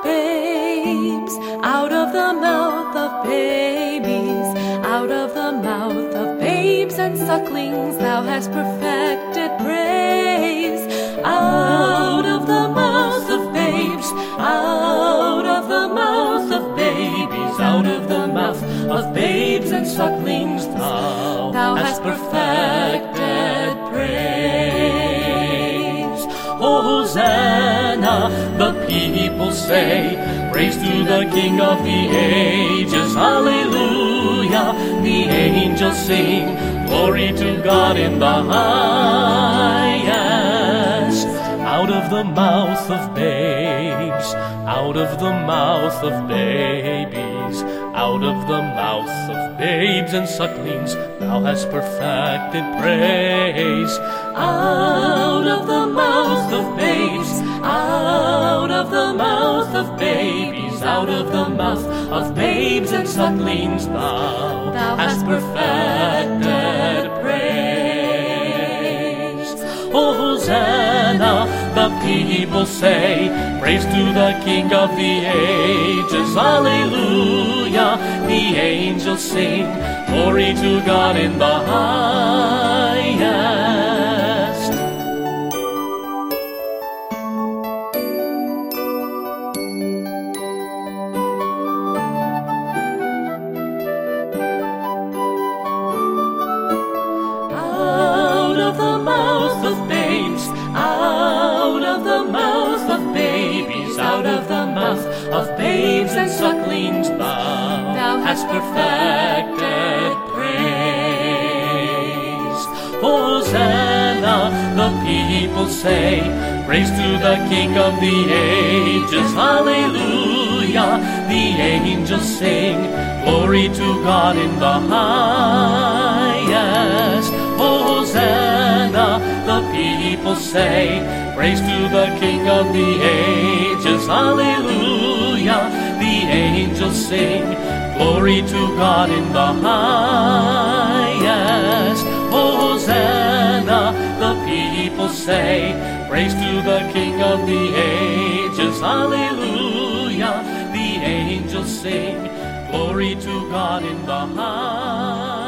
babes, out of the mouth of babies, out of the mouth of babes and sucklings, thou hast perfected praise. Out of the mouth of babes, out of the mouth of babies, out of the mouth of babes and sucklings, thou hast perfected praise. Hosanna, the people say, praise to the King of the ages, hallelujah. The angels sing, glory to God in the highest. Out of the mouth of babes, out of the mouth of babies, out of the mouth of babes and sucklings, thou hast perfected praise. Out of the mouth of babes, out of the mouth of babies, out of the mouth of babes and sucklings, thou hast perfected praise. Hosanna, the people say, praise to the King of the ages, hallelujah. The angels sing, glory to God in the highest. Out of the mouth of babes, out of the mouth of babies, out of the mouth of babes and sucklings, thou hast perfected praise. Hosanna, the people say, praise to the King of the ages, hallelujah. The angels sing, glory to God in the highest. Hosanna, the people say, praise to the King of the ages, hallelujah. The angels sing, glory to God in the highest. Hosanna, the people say, praise to the King of the ages, hallelujah. The angels sing, glory to God in the highest.